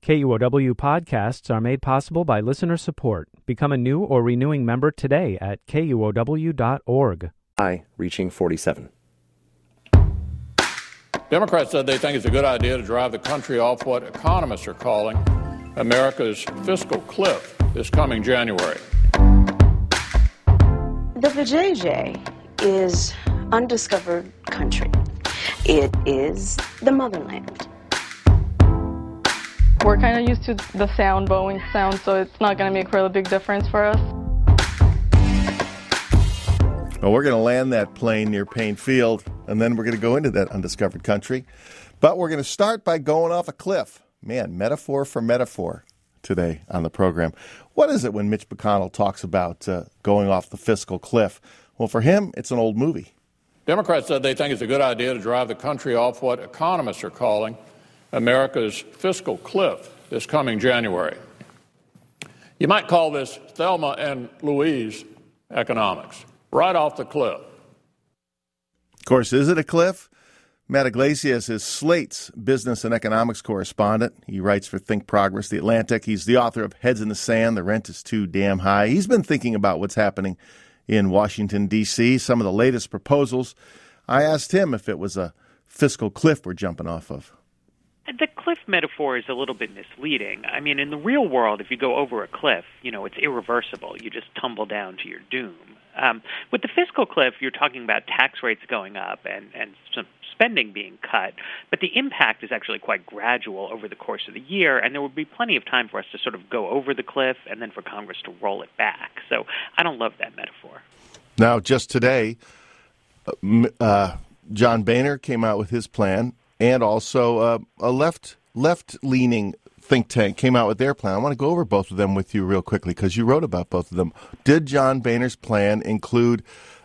KUOW podcasts are made possible by listener support. Become a new or renewing member today at KUOW.org. Reaching 47. Democrats said they think it's a good idea to drive the country off what economists are calling America's fiscal cliff this coming January. The vajayjay is undiscovered country. It is the motherland. We're kind of used to the sound, Boeing sound, so it's not going to make really big difference for us. Well, we're going to land that plane near Payne Field, and then we're going to go into that undiscovered country. But we're going to start by going off a cliff. Man, metaphor for metaphor today on the program. What is it when Mitch McConnell talks about going off the fiscal cliff? Well, for him, it's an old movie. Democrats said they think it's a good idea to drive the country off what economists are calling America's fiscal cliff this coming January. You might call this Thelma and Louise economics. Right off the cliff. Of course, is it a cliff? Matt Yglesias is Slate's business and economics correspondent. He writes for Think Progress, The Atlantic. He's the author of Heads in the Sand, The Rent is Too Damn High. He's been thinking about what's happening in Washington, D.C., some of the latest proposals. I asked him if it was a fiscal cliff we're jumping off of. The cliff metaphor is a little bit misleading. I mean, in the real world, if you go over a cliff, it's irreversible. You just tumble down to your doom. With the fiscal cliff, you're talking about tax rates going up and some spending being cut, but the impact is actually quite gradual over the course of the year, and there will be plenty of time for us to sort of go over the cliff and then for Congress to roll it back. So I don't love that metaphor. Now, just today, John Boehner came out with his plan, and also a left-leaning think tank came out with their plan. I want to go over both of them with you real quickly because you wrote about both of them. Did John Boehner's plan include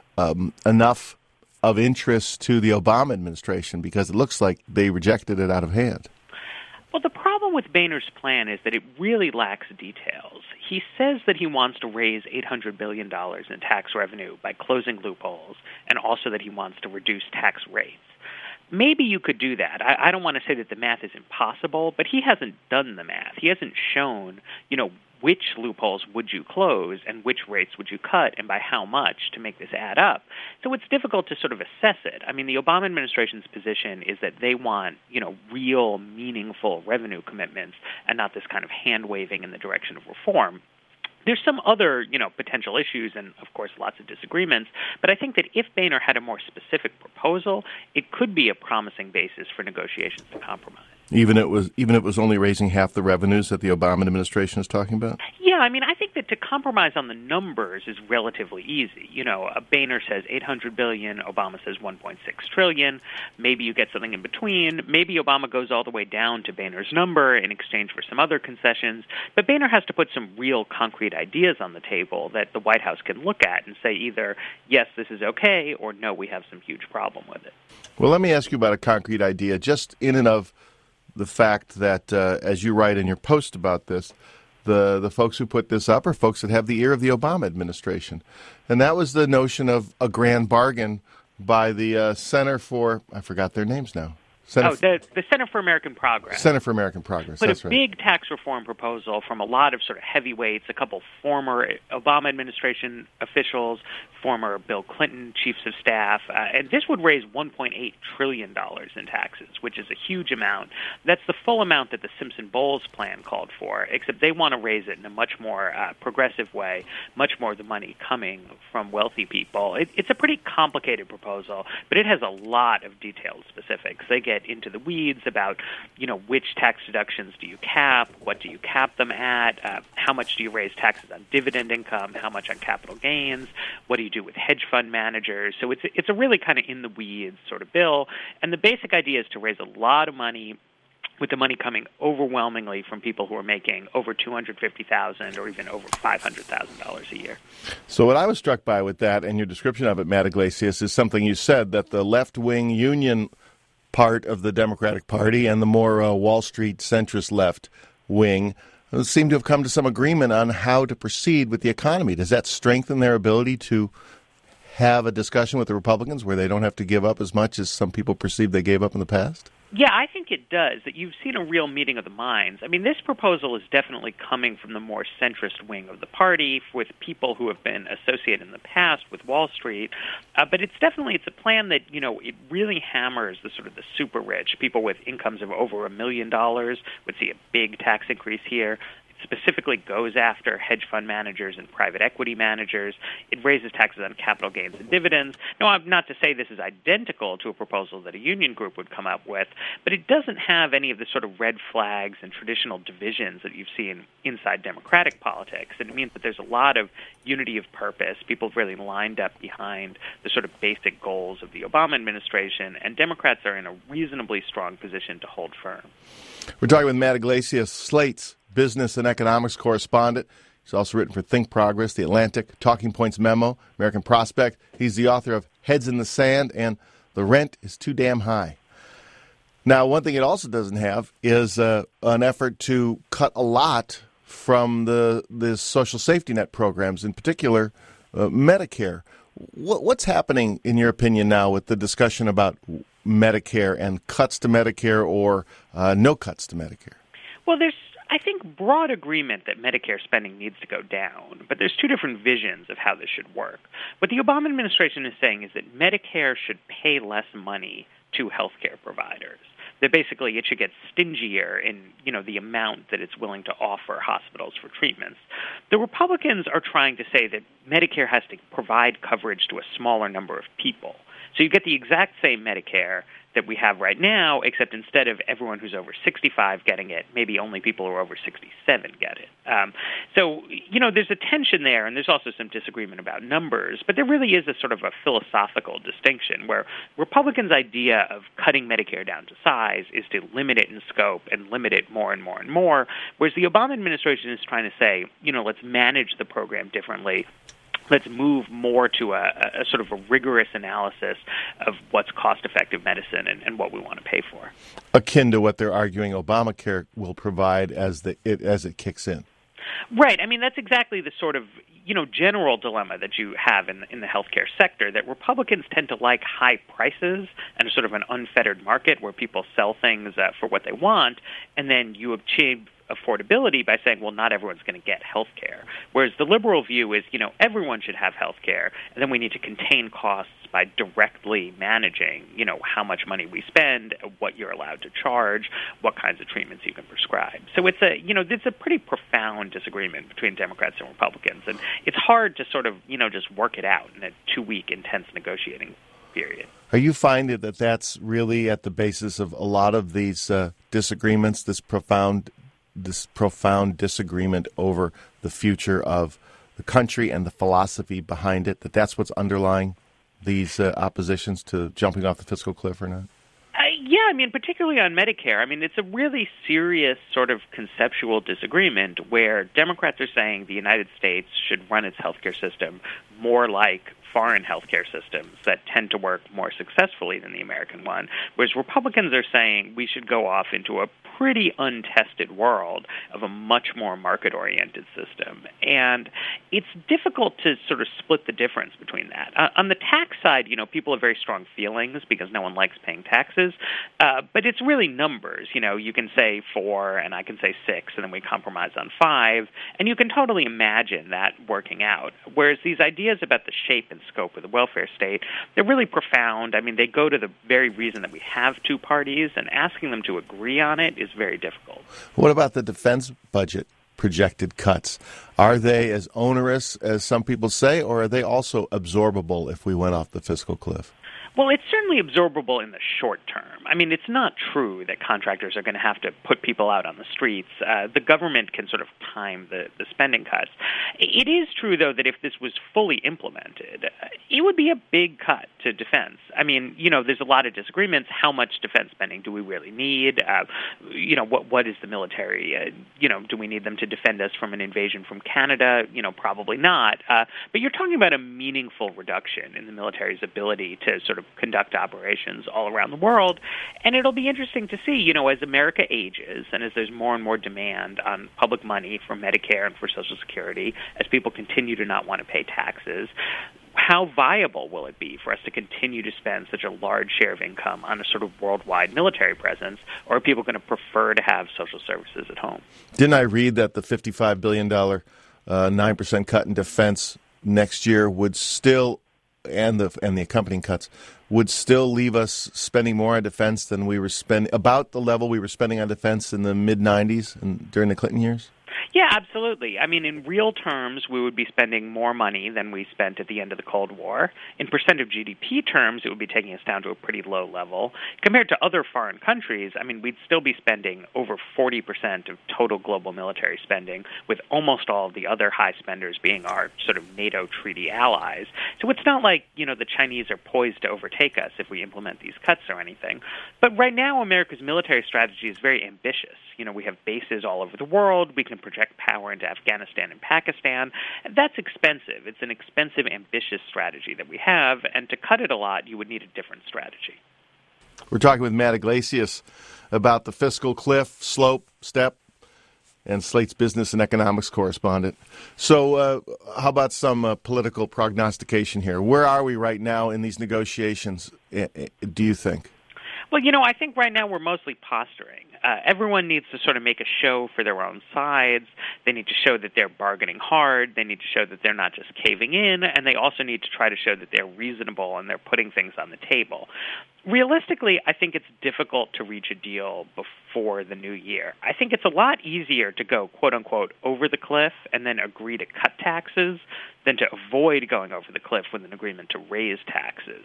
enough of interest to the Obama administration? Because it looks like they rejected it out of hand. Well, the problem with Boehner's plan is that it really lacks details. He says that he wants to raise $800 billion in tax revenue by closing loopholes, and also that he wants to reduce tax rates. Maybe you could do that. I don't want to say that the math is impossible, but he hasn't done the math. He hasn't shown, which loopholes would you close and which rates would you cut and by how much to make this add up. So it's difficult to sort of assess it. I mean, the Obama administration's position is that they want, real, meaningful revenue commitments and not this kind of hand-waving in the direction of reform. There's some other, potential issues and, of course, lots of disagreements. But I think that if Boehner had a more specific proposal, it could be a promising basis for negotiations and compromise. Even if it was only raising half the revenues that the Obama administration is talking about? Yeah, I mean, I think that to compromise on the numbers is relatively easy. Boehner says $800 billion, Obama says $1.6 trillion. Maybe you get something in between. Maybe Obama goes all the way down to Boehner's number in exchange for some other concessions. But Boehner has to put some real concrete ideas on the table that the White House can look at and say either, yes, this is okay, or no, we have some huge problem with it. Well, let me ask you about a concrete idea, just in and of the fact that, as you write in your post about this, the folks who put this up are folks that have the ear of the Obama administration. And that was the notion of a grand bargain by the Center for, I forgot their names now. The Center for American Progress. Center for American Progress, that's right. But a big tax reform proposal from a lot of sort of heavyweights, a couple former Obama administration officials, former Bill Clinton chiefs of staff, and this would raise $1.8 trillion in taxes, which is a huge amount. That's the full amount that the Simpson-Bowles plan called for, except they want to raise it in a much more progressive way, much more of the money coming from wealthy people. It's a pretty complicated proposal, but it has a lot of detailed specifics. They get into the weeds about, which tax deductions do you cap, what do you cap them at, how much do you raise taxes on dividend income, how much on capital gains, what do you do with hedge fund managers. So it's a really kind of in the weeds sort of bill, and the basic idea is to raise a lot of money, with the money coming overwhelmingly from people who are making over $250,000 or even over $500,000 a year. So what I was struck by with that and your description of it, Matt Yglesias, is something you said, that the left-wing union part of the Democratic Party and the more Wall Street centrist left wing seem to have come to some agreement on how to proceed with the economy. Does that strengthen their ability to have a discussion with the Republicans where they don't have to give up as much as some people perceive they gave up in the past? Yeah, I think it does, that you've seen a real meeting of the minds. I mean, this proposal is definitely coming from the more centrist wing of the party, with people who have been associated in the past with Wall Street. But it's a plan that, it really hammers the sort of the super rich. People with incomes of over $1 million would see a big tax increase here. Specifically goes after hedge fund managers and private equity managers. It raises taxes on capital gains and dividends. No, I'm not to say this is identical to a proposal that a union group would come up with, but it doesn't have any of the sort of red flags and traditional divisions that you've seen inside Democratic politics. And it means that there's a lot of unity of purpose. People have really lined up behind the sort of basic goals of the Obama administration, and Democrats are in a reasonably strong position to hold firm. We're talking with Matt Yglesias, Slate's business and economics correspondent. He's also written for Think Progress, The Atlantic, Talking Points Memo, American Prospect. He's the author of Heads in the Sand and The Rent is Too Damn High. Now, one thing it also doesn't have is an effort to cut a lot from the social safety net programs, in particular Medicare. What's happening, in your opinion, now with the discussion about Medicare and cuts to Medicare or no cuts to Medicare? Well, there's, I think, broad agreement that Medicare spending needs to go down, but there's two different visions of how this should work. What the Obama administration is saying is that Medicare should pay less money to healthcare providers. That basically it should get stingier in, the amount that it's willing to offer hospitals for treatments. The Republicans are trying to say that Medicare has to provide coverage to a smaller number of people. So you get the exact same Medicare that we have right now, except instead of everyone who's over 65 getting it, maybe only people who are over 67 get it. So, there's a tension there, and there's also some disagreement about numbers, but there really is a sort of a philosophical distinction where Republicans' idea of cutting Medicare down to size is to limit it in scope and limit it more and more and more, whereas the Obama administration is trying to say, let's manage the program differently. Let's move more to a sort of a rigorous analysis of what's cost-effective medicine and what we want to pay for. Akin to what they're arguing Obamacare will provide as it kicks in. Right. I mean, that's exactly the sort of, general dilemma that you have in the healthcare sector, that Republicans tend to like high prices and sort of an unfettered market where people sell things for what they want, and then you achieve affordability by saying, well, not everyone's going to get health care. Whereas the liberal view is, everyone should have health care, and then we need to contain costs by directly managing, how much money we spend, what you're allowed to charge, what kinds of treatments you can prescribe. So it's a pretty profound disagreement between Democrats and Republicans, and it's hard to sort of, just work it out in a 2-week intense negotiating period. Are you finding that that's really at the basis of a lot of these disagreements, this profound disagreement over the future of the country and the philosophy behind it, that's what's underlying these oppositions to jumping off the fiscal cliff or not? Yeah, I mean, particularly on Medicare. I mean, it's a really serious sort of conceptual disagreement where Democrats are saying the United States should run its healthcare system more like foreign healthcare systems that tend to work more successfully than the American one, whereas Republicans are saying we should go off into a pretty untested world of a much more market-oriented system. And it's difficult to sort of split the difference between that. On the tax side, people have very strong feelings because no one likes paying taxes, but it's really numbers. You can say 4 and I can say 6, and then we compromise on 5, and you can totally imagine that working out. Whereas these ideas about the shape and scope of the welfare state, they're really profound. I mean, they go to the very reason that we have two parties, and asking them to agree on it is very difficult. What about the defense budget projected cuts? Are they as onerous as some people say, or are they also absorbable if we went off the fiscal cliff? Well, it's certainly absorbable in the short term. I mean, it's not true that contractors are going to have to put people out on the streets. The government can sort of time the spending cuts. It is true, though, that if this was fully implemented, it would be a big cut to defense. I mean, there's a lot of disagreements. How much defense spending do we really need? What is the military? Do we need them to defend us from an invasion from Canada? Probably not. But you're talking about a meaningful reduction in the military's ability to sort of conduct operations all around the world. And it'll be interesting to see, as America ages and as there's more and more demand on public money for Medicare and for Social Security, as people continue to not want to pay taxes, how viable will it be for us to continue to spend such a large share of income on a sort of worldwide military presence, or are people going to prefer to have social services at home? Didn't I read that the $55 billion 9% cut in defense next year would still, and the accompanying cuts, would still leave us spending more on defense than we were spending, about the level we were spending on defense in the mid-'90s and during the Clinton years? Yeah, absolutely. I mean, in real terms, we would be spending more money than we spent at the end of the Cold War. In percent of GDP terms, it would be taking us down to a pretty low level. Compared to other foreign countries, I mean, we'd still be spending over 40% of total global military spending, with almost all of the other high spenders being our sort of NATO treaty allies. So it's not like, the Chinese are poised to overtake us if we implement these cuts or anything. But right now, America's military strategy is very ambitious. We have bases all over the world. We can project power into Afghanistan and Pakistan. That's expensive. It's an expensive, ambitious strategy that we have, and to cut it a lot, you would need a different strategy. We're talking with Matt Yglesias about the fiscal cliff, slope, step, and Slate's business and economics correspondent. So how about some political prognostication here? Where are we right now in these negotiations, do you think? Well, I think right now we're mostly posturing. Everyone needs to sort of make a show for their own sides. They need to show that they're bargaining hard. They need to show that they're not just caving in, and they also need to try to show that they're reasonable and they're putting things on the table. Realistically, I think it's difficult to reach a deal before the new year. I think it's a lot easier to go, quote-unquote, over the cliff and then agree to cut taxes than to avoid going over the cliff with an agreement to raise taxes.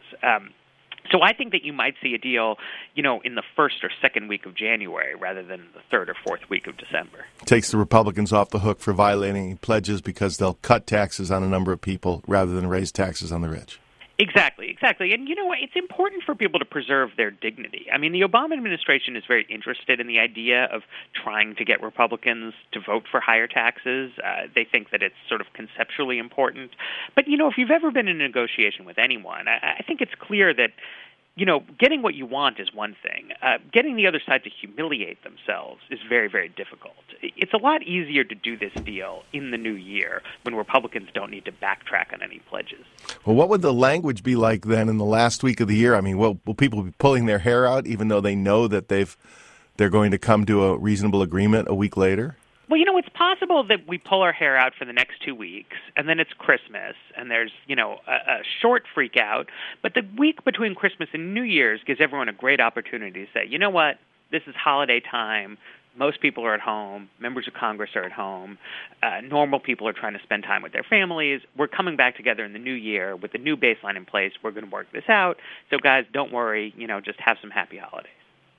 So I think that you might see a deal, in the first or second week of January rather than the third or fourth week of December. Takes the Republicans off the hook for violating pledges because they'll cut taxes on a number of people rather than raise taxes on the rich. Exactly. And it's important for people to preserve their dignity. I mean, the Obama administration is very interested in the idea of trying to get Republicans to vote for higher taxes. They think that it's sort of conceptually important. But, if you've ever been in a negotiation with anyone, I think it's clear that getting what you want is one thing. Getting the other side to humiliate themselves is very, very difficult. It's a lot easier to do this deal in the new year when Republicans don't need to backtrack on any pledges. Well, what would the language be like then in the last week of the year? I mean, will people be pulling their hair out even though they know that they're going to come to a reasonable agreement a week later? Well, it's possible that we pull our hair out for the next 2 weeks, and then it's Christmas, and there's, a short freak out. But the week between Christmas and New Year's gives everyone a great opportunity to say, you know what, this is holiday time. Most people are at home. Members of Congress are at home. Normal people are trying to spend time with their families. We're coming back together in the new year with the new baseline in place. We're going to work this out. So, guys, don't worry. Just have some happy holidays.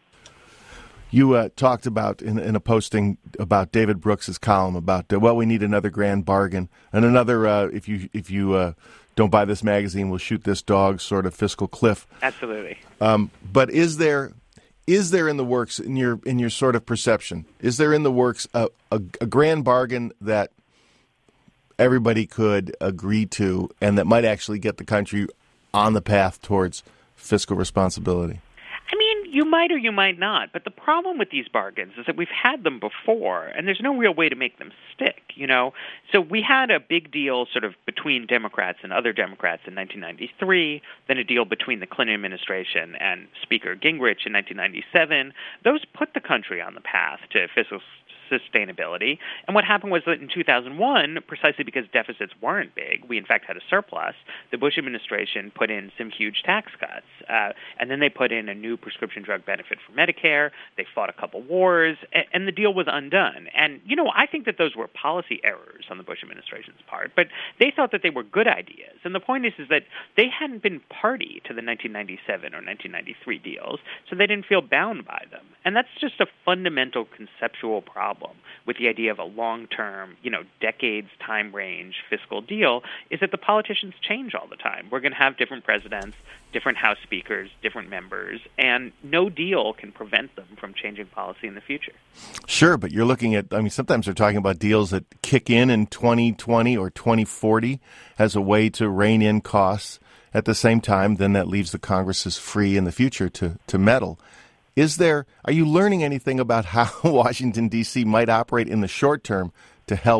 You talked about in a posting about David Brooks's column about we need another grand bargain and another if you don't buy this magazine, we'll shoot this dog sort of fiscal cliff. Absolutely. But is there in the works in your sort of perception? Is there in the works a grand bargain that everybody could agree to and that might actually get the country on the path towards fiscal responsibility? You might or you might not, but the problem with these bargains is that we've had them before, and there's no real way to make them stick, So we had a big deal sort of between Democrats and other Democrats in 1993, then a deal between the Clinton administration and Speaker Gingrich in 1997. Those put the country on the path to fiscal sustainability. And what happened was that in 2001, precisely because deficits weren't big, we in fact had a surplus, the Bush administration put in some huge tax cuts. And then they put in a new prescription drug benefit for Medicare. They fought a couple wars, and the deal was undone. And, I think that those were policy errors on the Bush administration's part, but they thought that they were good ideas. And the point is that they hadn't been party to the 1997 or 1993 deals, so they didn't feel bound by them. And that's just a fundamental conceptual problem with the idea of a long-term, decades time range fiscal deal, is that the politicians change all the time. We're going to have different presidents, different House speakers, different members, and no deal can prevent them from changing policy in the future. Sure, but you're looking at, sometimes they're talking about deals that kick in 2020 or 2040 as a way to rein in costs. At the same time, then that leaves the Congresses free in the future to meddle. Are you learning anything about how Washington, D.C. might operate in the short term to help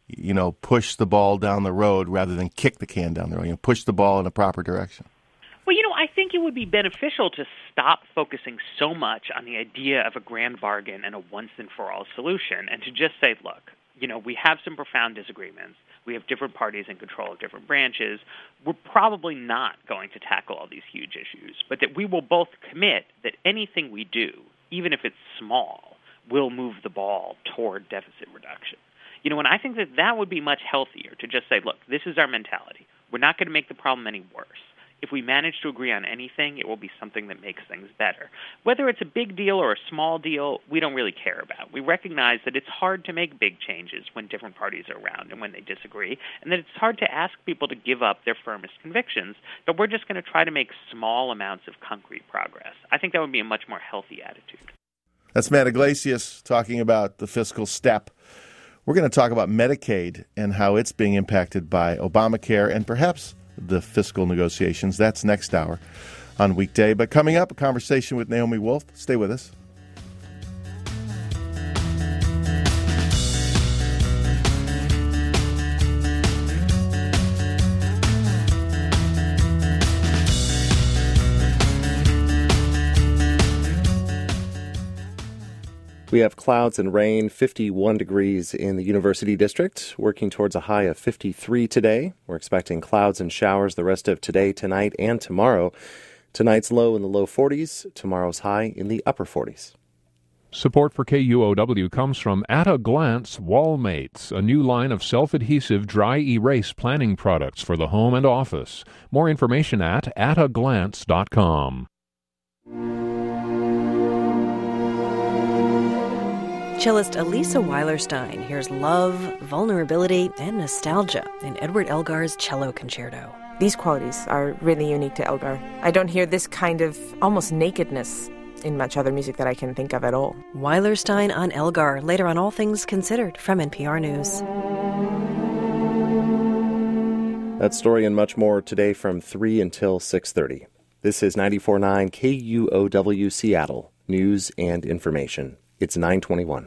push the ball down the road rather than kick the can down the road. Push the ball in a proper direction. Well, I think it would be beneficial to stop focusing so much on the idea of a grand bargain and a once-and-for-all solution, and to just say, look, we have some profound disagreements. We have different parties in control of different branches. We're probably not going to tackle all these huge issues, but that we will both commit that anything we do, even if it's small, will move the ball toward deficit reduction. And I think that would be much healthier to just say, look, this is our mentality. We're not going to make the problem any worse. If we manage to agree on anything, it will be something that makes things better. Whether it's a big deal or a small deal, we don't really care about. We recognize that it's hard to make big changes when different parties are around and when they disagree, and that it's hard to ask people to give up their firmest convictions, but we're just going to try to make small amounts of concrete progress. I think that would be a much more healthy attitude. That's Matt Iglesias talking about the fiscal step. We're going to talk about Medicaid and how it's being impacted by Obamacare and perhaps the fiscal negotiations. That's next hour on Weekday. But coming up, a conversation with Naomi Wolf. Stay with us. We have clouds and rain, 51 degrees in the University District, working towards a high of 53 today. We're expecting clouds and showers the rest of today, tonight, and tomorrow. Tonight's low in the low 40s, tomorrow's high in the upper 40s. Support for KUOW comes from At a Glance Wallmates, a new line of self-adhesive dry erase planning products for the home and office. More information at ataglance.com. Cellist Elisa Weilerstein hears love, vulnerability, and nostalgia in Edward Elgar's cello concerto. These qualities are really unique to Elgar. I don't hear this kind of almost nakedness in much other music that I can think of at all. Weilerstein on Elgar, later on All Things Considered from NPR News. That story and much more today from 3 until 6:30. This is 94.9 KUOW Seattle, news and information. It's 9:21.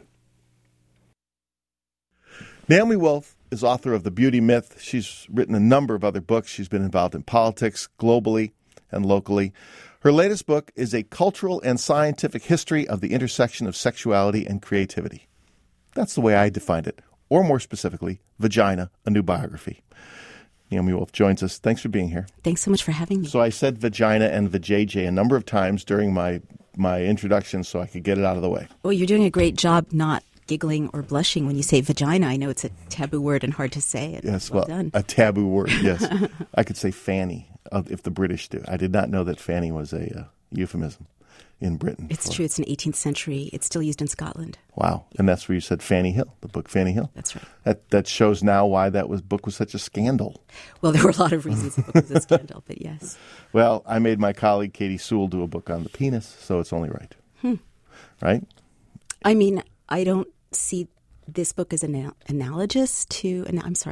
Naomi Wolf is author of The Beauty Myth. She's written a number of other books. She's been involved in politics, globally and locally. Her latest book is a cultural and scientific history of the intersection of sexuality and creativity. That's the way I defined it. Or more specifically, Vagina, a New Biography. Naomi Wolf joins us. Thanks for being here. Thanks so much for having me. So I said vagina and vajayjay a number of times during my introduction so I could get it out of the way. Well, you're doing a great job not giggling or blushing when you say vagina. I know it's a taboo word and hard to say it. Yes, well done. A taboo word, yes. I could say fanny if the British do. I did not know that fanny was a euphemism in Britain. It's true. It's an 18th century. It's still used in Scotland. Wow. And that's where you said Fanny Hill, the book Fanny Hill. That's right. That shows now why book was such a scandal. Well, there were a lot of reasons the book was a scandal, but yes. Well, I made my colleague Katie Sewell do a book on the penis, so it's only right. Right? I mean, I don't see this book as analogous to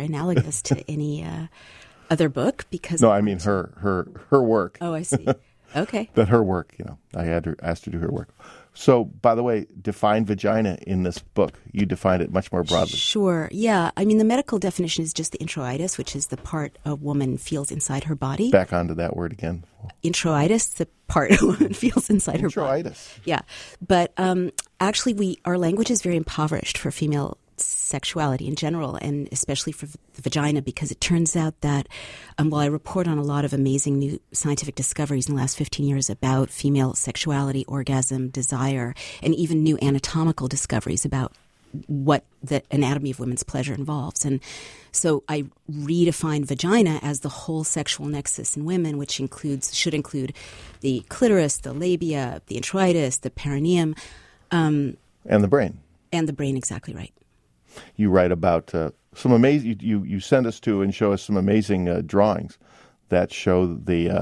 any other book because... No, I mean her work. Oh, I see. Okay. But her work, I asked her to do her work. So, by the way, define vagina in this book. You defined it much more broadly. Sure. Yeah. I mean, the medical definition is just the introitus, which is the part a woman feels inside her body. Back onto that word again. Introitus, the part a woman feels inside her body. Introitus. Yeah. But actually, our language is very impoverished for female sexuality in general, and especially for the vagina, because it turns out that while I report on a lot of amazing new scientific discoveries in the last 15 years about female sexuality, orgasm, desire, and even new anatomical discoveries about what the anatomy of women's pleasure involves. And so I redefine vagina as the whole sexual nexus in women, which should include the clitoris, the labia, the introitus, the perineum. And the brain. And the brain, exactly right. You write about some amazing. You send us to and show us some amazing drawings that show the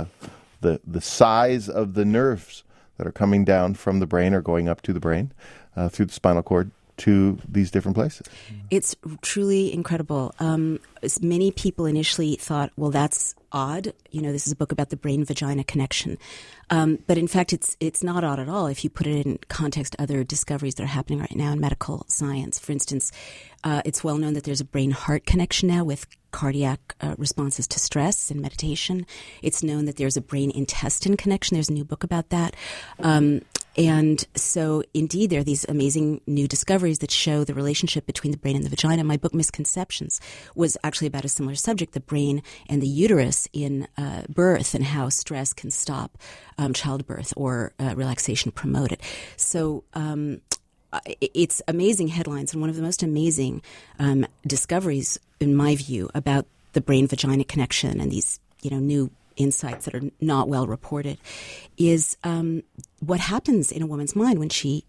size of the nerves that are coming down from the brain or going up to the brain through the spinal cord, to these different places. It's truly incredible. Many people initially thought, well, that's odd. This is a book about the brain-vagina connection. But in fact, it's not odd at all if you put it in context to other discoveries that are happening right now in medical science. For instance, it's well known that there's a brain-heart connection now with cardiac responses to stress and meditation. It's known that there's a brain-intestine connection. There's a new book about that. And so, indeed, there are these amazing new discoveries that show the relationship between the brain and the vagina. My book, Misconceptions, was actually about a similar subject, the brain and the uterus in birth and how stress can stop childbirth or relaxation promote it. So it's amazing headlines, and one of the most amazing discoveries, in my view, about the brain-vagina connection and these new insights that are not well reported is what happens in a woman's mind when she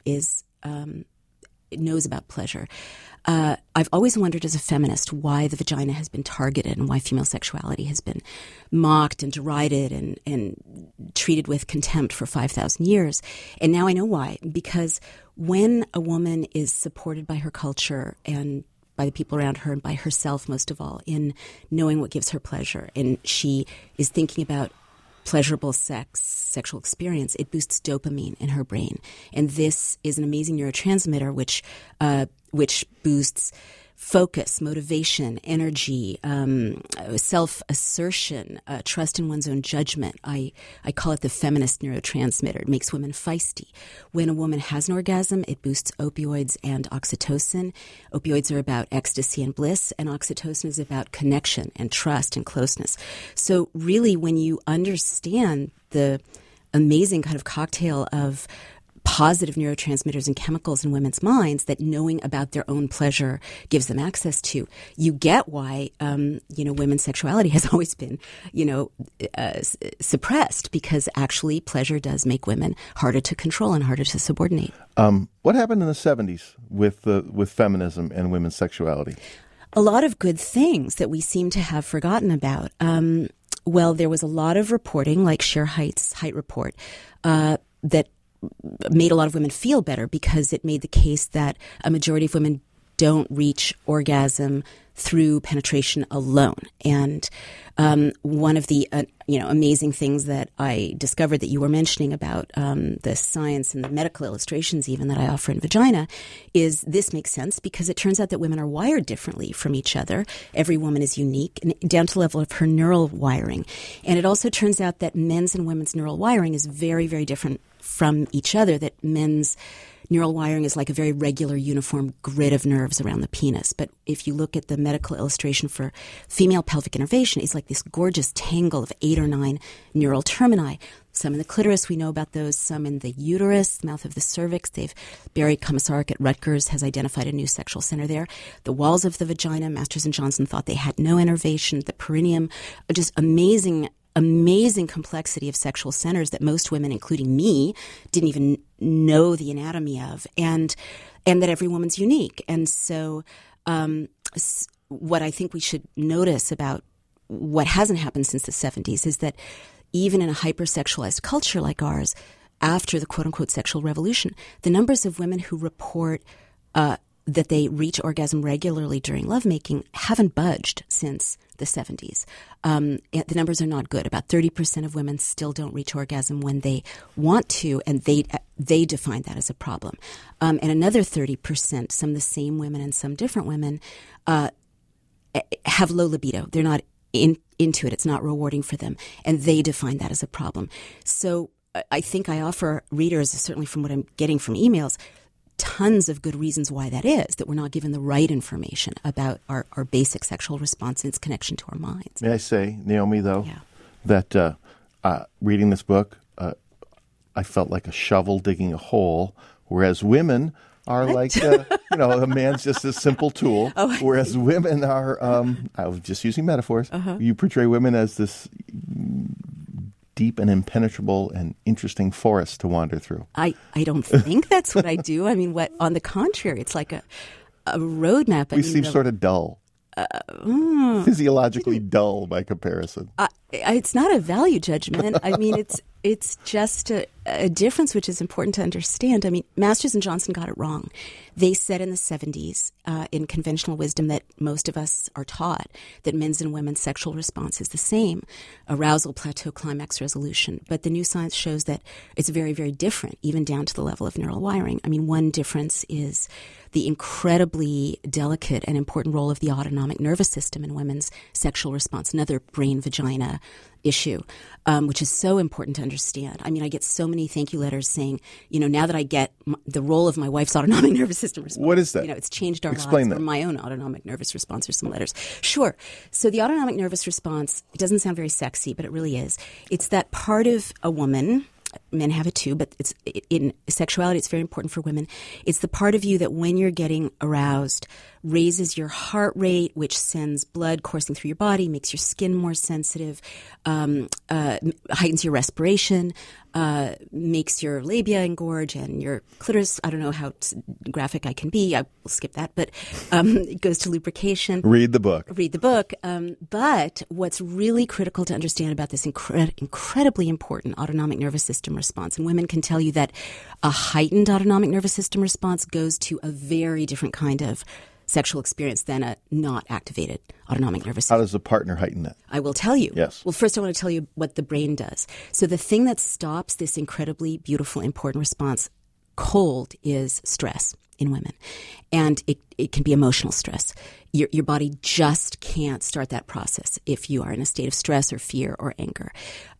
knows about pleasure. I've always wondered as a feminist why the vagina has been targeted and why female sexuality has been mocked and derided and treated with contempt for 5,000 years. And now I know why. Because when a woman is supported by her culture and by the people around her and by herself, most of all, in knowing what gives her pleasure, and she is thinking about pleasurable sexual experience, it boosts dopamine in her brain. And this is an amazing neurotransmitter which boosts focus, motivation, energy, self-assertion, trust in one's own judgment. I call it the feminist neurotransmitter. It makes women feisty. When a woman has an orgasm, it boosts opioids and oxytocin. Opioids are about ecstasy and bliss, and oxytocin is about connection and trust and closeness. So really, when you understand the amazing kind of cocktail of positive neurotransmitters and chemicals in women's minds that knowing about their own pleasure gives them access to, you get why, women's sexuality has always been, suppressed, because actually pleasure does make women harder to control and harder to subordinate. What happened in the 70s with feminism and women's sexuality? A lot of good things that we seem to have forgotten about. Well, there was a lot of reporting, like Cher Height's Height Report, that made a lot of women feel better because it made the case that a majority of women don't reach orgasm through penetration alone. And one of the amazing things that I discovered that you were mentioning about the science and the medical illustrations even that I offer in Vagina is this makes sense because it turns out that women are wired differently from each other. Every woman is unique, and down to the level of her neural wiring. And it also turns out that men's and women's neural wiring is very, very different from each other, that men's neural wiring is like a very regular, uniform grid of nerves around the penis. But if you look at the medical illustration for female pelvic innervation, it's like this gorgeous tangle of 8 or 9 neural termini. Some in the clitoris, we know about those. Some in the uterus, the mouth of the cervix. Barry Komisarek at Rutgers has identified a new sexual center there. The walls of the vagina, Masters and Johnson thought they had no innervation. The perineum, just amazing complexity of sexual centers that most women, including me, didn't even know the anatomy of, and that every woman's unique. And so what I think we should notice about what hasn't happened since the 70s is that even in a hypersexualized culture like ours, after the quote-unquote sexual revolution, the numbers of women who report that they reach orgasm regularly during lovemaking haven't budged since the 70s. The numbers are not good. About 30% of women still don't reach orgasm when they want to, and they define that as a problem. And another 30%, some of the same women and some different women, have low libido. They're not into it. It's not rewarding for them, and they define that as a problem. So I think I offer readers, certainly from what I'm getting from emails, tons of good reasons why that is, that we're not given the right information about our basic sexual response and its connection to our minds. May I say, Naomi, though, that reading this book, I felt like a shovel digging a hole, whereas women are like, a man's just a simple tool, whereas women are, I was just using metaphors, you portray women as this deep and impenetrable and interesting forest to wander through. I don't think that's what I do. I mean, on the contrary, it's like a roadmap. We seem sort of dull. Physiologically dull by comparison. It's not a value judgment. I mean, It's just a difference which is important to understand. I mean, Masters and Johnson got it wrong. They said in the 70s, in conventional wisdom that most of us are taught, that men's and women's sexual response is the same: arousal, plateau, climax, resolution. But the new science shows that it's very, very different, even down to the level of neural wiring. I mean, one difference is the incredibly delicate and important role of the autonomic nervous system in women's sexual response, another brain-vagina issue, which is so important to understand. I mean, I get so many thank you letters saying, now that I get the role of my wife's autonomic nervous system response. What is that? It's changed our Explain lives. that. Or my own autonomic nervous response, or some letters. Sure. So the autonomic nervous response, it doesn't sound very sexy, but it really is. It's that part of a woman. Men have it too, but in sexuality, it's very important for women. It's the part of you that when you're getting aroused raises your heart rate, which sends blood coursing through your body, makes your skin more sensitive, heightens your respiration, makes your labia engorge and your clitoris. I don't know how graphic I can be. I will skip that, but it goes to lubrication. Read the book. But what's really critical to understand about this incredibly important autonomic nervous system response, and women can tell you that a heightened autonomic nervous system response goes to a very different kind of sexual experience than a not activated autonomic nervous system. How does the partner heighten that? I will tell you. Yes. Well, first I want to tell you what the brain does. So the thing that stops this incredibly beautiful, important response cold is stress in women. And it can be emotional stress. Your body just can't start that process if you are in a state of stress or fear or anger.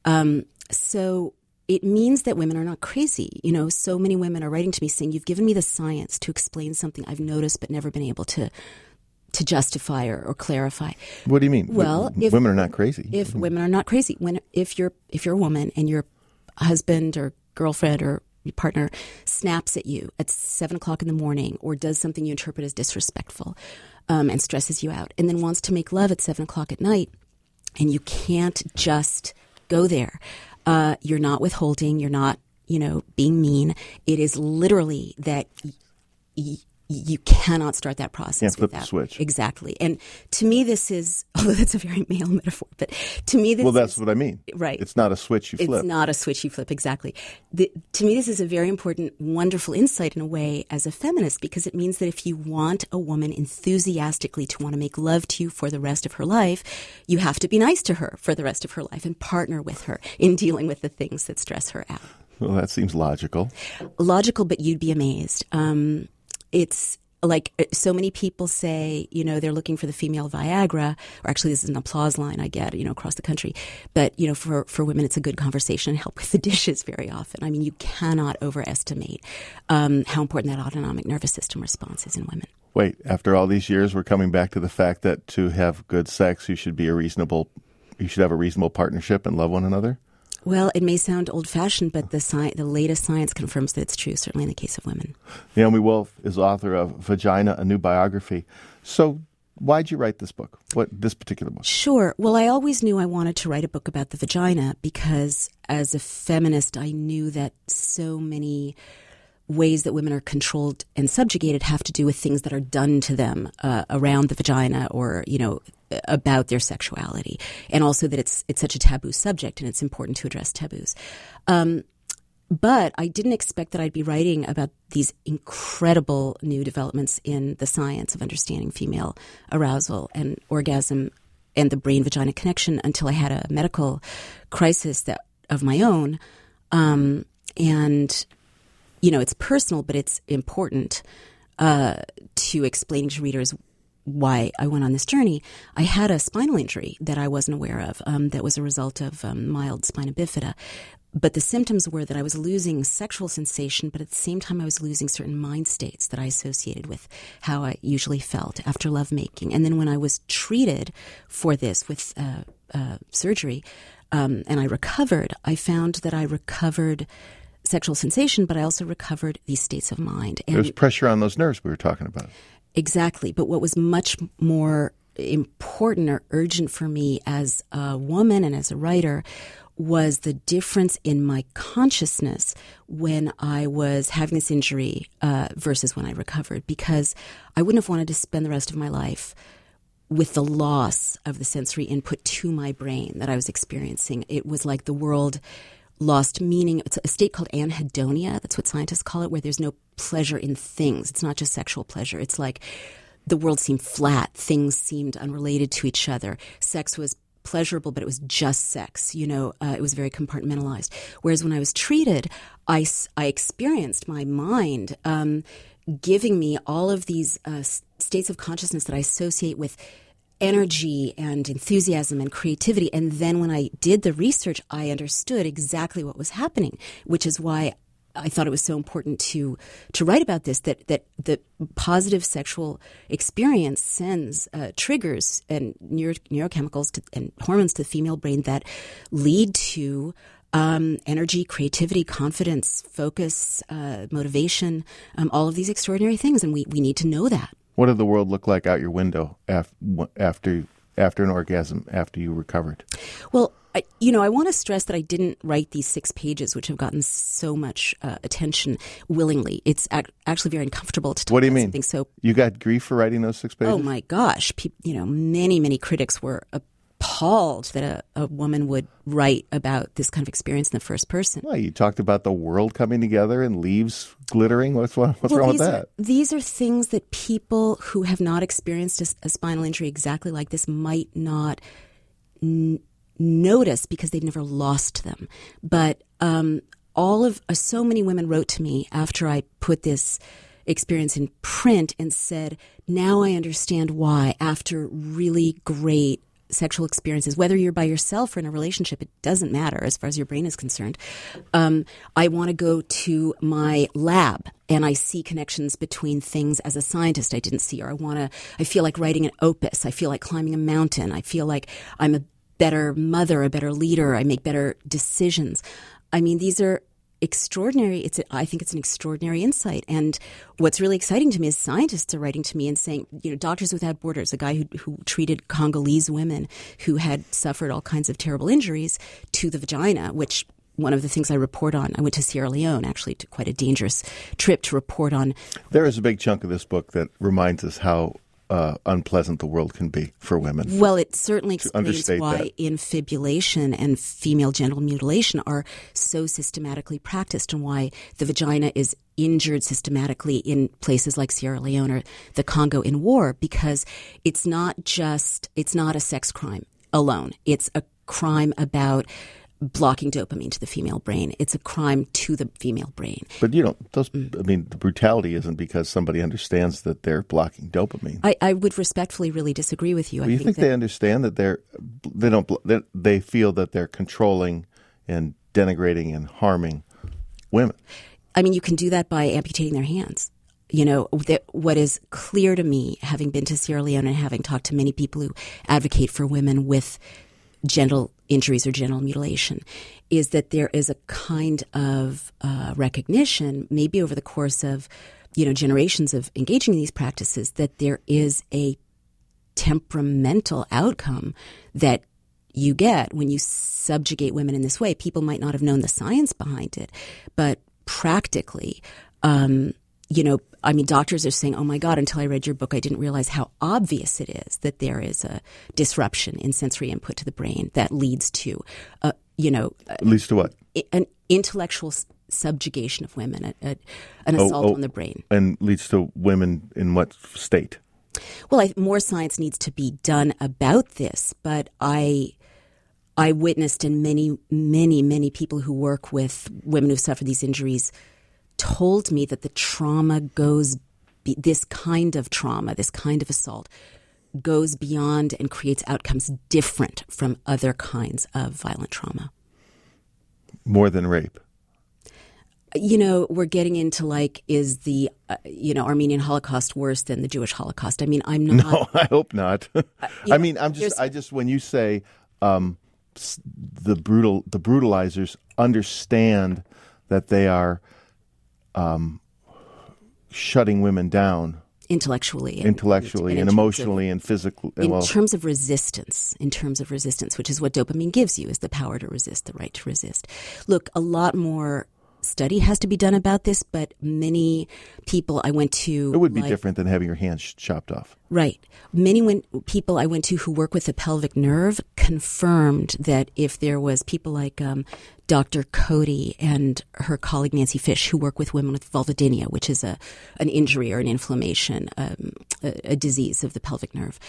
So it means that women are not crazy. So many women are writing to me saying, you've given me the science to explain something I've noticed but never been able to justify or clarify. What do you mean? Well, women are not crazy. If women are not crazy, if you're a woman and your husband or girlfriend or your partner snaps at you at 7 o'clock in the morning or does something you interpret as disrespectful and stresses you out, and then wants to make love at 7 o'clock at night, and you can't just go there. You're not withholding. You're not, being mean. It is literally that you cannot start that process. Can't flip the switch. Exactly. And to me, this is, although that's a very male metaphor, but to me, this that's what I mean. Right. It's not a switch you flip. It's not a switch you flip, exactly. To me, this is a very important, wonderful insight in a way as a feminist, because it means that if you want a woman enthusiastically to want to make love to you for the rest of her life, you have to be nice to her for the rest of her life and partner with her in dealing with the things that stress her out. Well, that seems logical. Logical, but you'd be amazed. It's like so many people say, they're looking for the female Viagra, or actually this is an applause line I get, across the country. But, for women, it's a good conversation and help with the dishes very often. I mean, you cannot overestimate how important that autonomic nervous system response is in women. Wait, after all these years, we're coming back to the fact that to have good sex, you should have a reasonable partnership and love one another? Well, it may sound old-fashioned, but the latest science confirms that it's true, certainly in the case of women. Naomi Wolf is author of Vagina, A New Biography. So why'd you write this book, this particular book? Sure. Well, I always knew I wanted to write a book about the vagina because as a feminist, I knew that so many ways that women are controlled and subjugated have to do with things that are done to them around the vagina or, about their sexuality, and also that it's such a taboo subject and it's important to address taboos. But I didn't expect that I'd be writing about these incredible new developments in the science of understanding female arousal and orgasm and the brain-vagina connection until I had a medical crisis of my own. And, it's personal, but it's important to explaining to readers why I went on this journey. I had a spinal injury that I wasn't aware of that was a result of mild spina bifida. But the symptoms were that I was losing sexual sensation, but at the same time I was losing certain mind states that I associated with how I usually felt after lovemaking. And then when I was treated for this with surgery and I recovered, I found that I recovered sexual sensation, but I also recovered these states of mind. And there's pressure on those nerves we were talking about. Exactly. But what was much more important or urgent for me as a woman and as a writer was the difference in my consciousness when I was having this injury versus when I recovered, because I wouldn't have wanted to spend the rest of my life with the loss of the sensory input to my brain that I was experiencing. It was like the world lost meaning. It's a state called anhedonia. That's what scientists call it, where there's no pleasure in things. It's not just sexual pleasure. It's like the world seemed flat. Things seemed unrelated to each other. Sex was pleasurable, but it was just sex. It was very compartmentalized. Whereas when I was treated, I experienced my mind giving me all of these states of consciousness that I associate with energy and enthusiasm and creativity. And then when I did the research, I understood exactly what was happening, which is why I thought it was so important to write about this, that the positive sexual experience sends triggers and neurochemicals and hormones to the female brain that lead to energy, creativity, confidence, focus, motivation, all of these extraordinary things. And we need to know that. What did the world look like out your window after an orgasm, after you recovered? Well, I want to stress that I didn't write these 6 pages, which have gotten so much attention willingly. It's actually very uncomfortable to talk What do you about mean? something so... You got grief for writing those 6 pages? Oh, my gosh. Many, many critics were appalled that a woman would write about this kind of experience in the first person. Well, you talked about the world coming together and leaves glittering. What's wrong with that? These are things that people who have not experienced a spinal injury exactly like this might not notice because they've never lost them. But so many women wrote to me after I put this experience in print and said, now I understand why, after really great sexual experiences, whether you're by yourself or in a relationship, it doesn't matter as far as your brain is concerned. I want to go to my lab and I see connections between things as a scientist I didn't see, or I feel like writing an opus. I feel like climbing a mountain. I feel like I'm a better mother, a better leader. I make better decisions. I mean, these are extraordinary. I think it's an extraordinary insight. And what's really exciting to me is scientists are writing to me and saying, Doctors Without Borders, a guy who treated Congolese women who had suffered all kinds of terrible injuries to the vagina, which one of the things I report on, I went to Sierra Leone, actually, to quite a dangerous trip to report on. There is a big chunk of this book that reminds us how unpleasant the world can be for women. Well, it certainly explains why infibulation and female genital mutilation are so systematically practiced, and why the vagina is injured systematically in places like Sierra Leone or the Congo in war, because it's not a sex crime alone. It's a crime about blocking dopamine to the female brain. It's a crime to the female brain. But the brutality isn't because somebody understands that they're blocking dopamine. I would respectfully really disagree with you. Well, you think they understand that they feel that they're controlling and denigrating and harming women? I mean, you can do that by amputating their hands. What is clear to me, having been to Sierra Leone and having talked to many people who advocate for women with genital injuries or genital mutilation, is that there is a kind of recognition, maybe over the course of generations of engaging in these practices, that there is a temperamental outcome that you get when you subjugate women in this way. People might not have known the science behind it, but practically, doctors are saying, oh my God, until I read your book, I didn't realize how obvious it is that there is a disruption in sensory input to the brain that leads to, leads to what? An intellectual subjugation of women, an assault on the brain. And leads to women in what state? Well, more science needs to be done about this, but I witnessed, and many, many, many people who work with women who suffer these injuries told me that the trauma this kind of trauma, this kind of assault, goes beyond and creates outcomes different from other kinds of violent trauma. More than rape? We're getting into is the, Armenian Holocaust worse than the Jewish Holocaust? I mean, I'm not. No, I hope not. When you say the brutalizers understand that they are shutting women down intellectually and emotionally and physically. In terms of resistance, which is what dopamine gives you, is the power to resist, the right to resist. Look, a lot more study has to be done about this, but many people I went to... It would be different than having your hands chopped off. Right. Many people I went to who work with the pelvic nerve confirmed that if there was people like Dr. Cody and her colleague Nancy Fish, who work with women with vulvodynia, which is an injury or an inflammation, a disease of the pelvic nerve,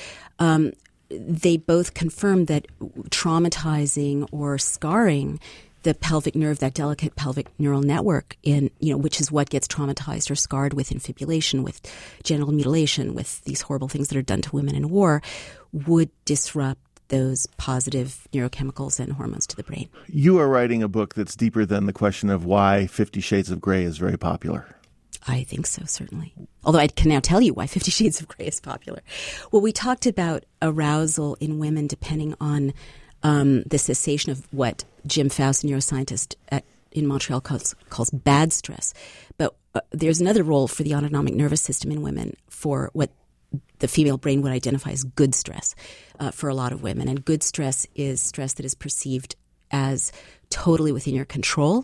they both confirmed that traumatizing or scarring the pelvic nerve, that delicate pelvic neural network, which is what gets traumatized or scarred with infibulation, with genital mutilation, with these horrible things that are done to women in war, would disrupt those positive neurochemicals and hormones to the brain. You are writing a book that's deeper than the question of why 50 Shades of Grey is very popular. I think so, certainly. Although I can now tell you why 50 Shades of Grey is popular. Well, we talked about arousal in women depending on the cessation of what Jim Faust, a neuroscientist in Montreal, calls bad stress. But there's another role for the autonomic nervous system in women for what the female brain would identify as good stress for a lot of women. And good stress is stress that is perceived as totally within your control.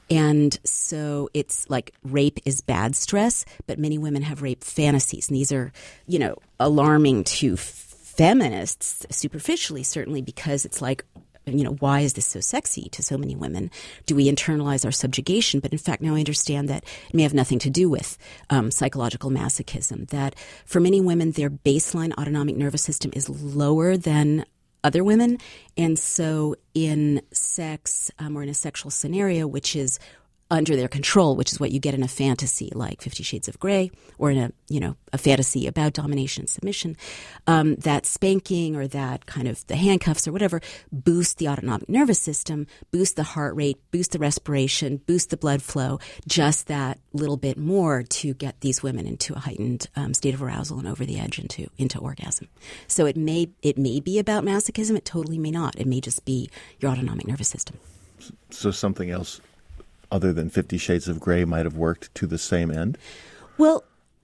And so it's like rape is bad stress, but many women have rape fantasies. And these are, alarming to feminists superficially, certainly, because it's like, why is this so sexy to so many women? Do we internalize our subjugation? But in fact, now I understand that it may have nothing to do with psychological masochism, that for many women, their baseline autonomic nervous system is lower than other women. And so in sex or in a sexual scenario, which is under their control, which is what you get in a fantasy like 50 Shades of Grey, or in a fantasy about domination and submission, that spanking or that kind of the handcuffs or whatever boost the autonomic nervous system, boost the heart rate, boost the respiration, boost the blood flow, just that little bit more to get these women into a heightened state of arousal and over the edge into orgasm. So it may be about masochism. It totally may not. It may just be your autonomic nervous system. So something else other than 50 Shades of Grey might have worked to the same end? Well,